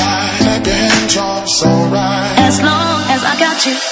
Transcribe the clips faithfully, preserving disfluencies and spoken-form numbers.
alright. Let the hand job's alright. As long as I got you.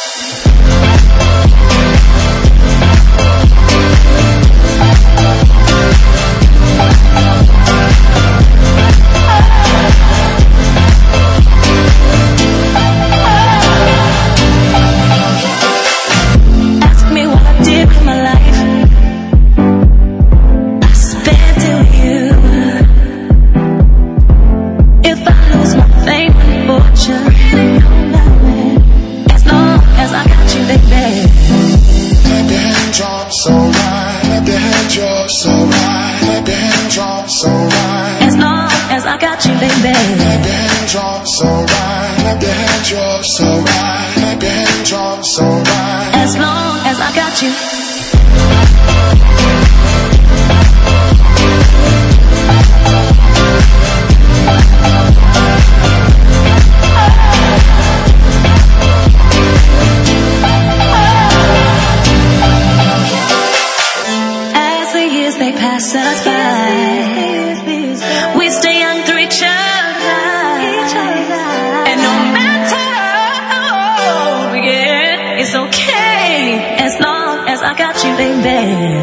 As long as I got you, baby. Let the hand job's alright. Let the hand job's alright. Let the hand job's alright. As long as I got you. As the years they pass us by, we stay young through each other, and no matter how old we get, it's okay as long as I got you, baby.